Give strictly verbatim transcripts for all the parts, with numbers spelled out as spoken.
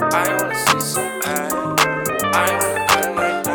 I wanna see some ass. I wanna do it like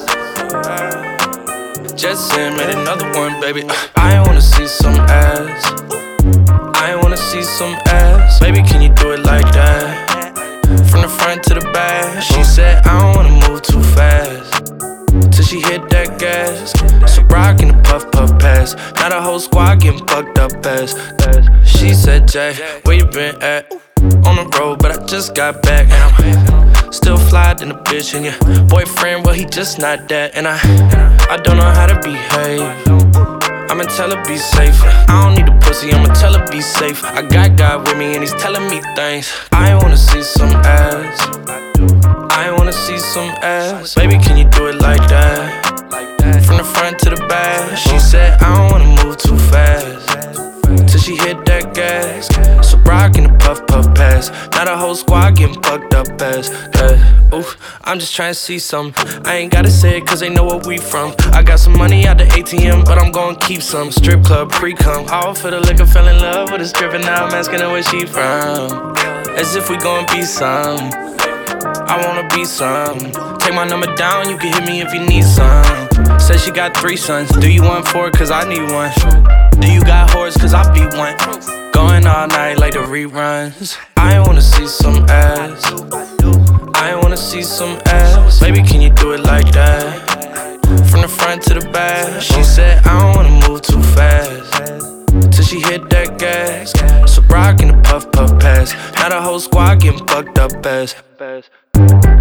that. Just in, made another one, baby. I wanna see some ass. I wanna see some ass. Baby, can you do it like that? From the front to the back. She said, I don't wanna move too fast till she hit that gas. So rock in the puff puff pass. Now the whole squad getting fucked up ass. She said, Jay, where you been at? On the road, but I just got back. And I'm still fly than a bitch. And your boyfriend, well, he just not that. And I, I don't know how to behave. I'ma tell her be safe. I don't need a pussy, I'ma tell her be safe. I got God with me and he's telling me things. I wanna see some ass. I wanna see some ass. Baby, can you do it like that? From the front to the back. She said, I don't wanna move too fast till she hit that gas. So rock in the puff puff pass. Now the whole squad getting fucked up ass. uh, Ooh, I'm just trying to see some. I ain't gotta say it cause they know where we from. I got some money out the A T M, but I'm gon' keep some. Strip club, pre-cum, all for the liquor. Fell in love with a stripper, now I'm asking her where she from. As if we gon' be some. I wanna be some. Take my number down, you can hit me if you need some. Said she got three sons. Do you want four? Cause I need one. Do you got whores? Cause I be one. Going all night like the reruns. I wanna see some ass. I wanna see some ass. Baby, can you do it like that? From the front to the back. She said, I don't wanna move too fast till she hit that gas. So rock in the puff puff pass. Now the whole squad getting fucked up ass.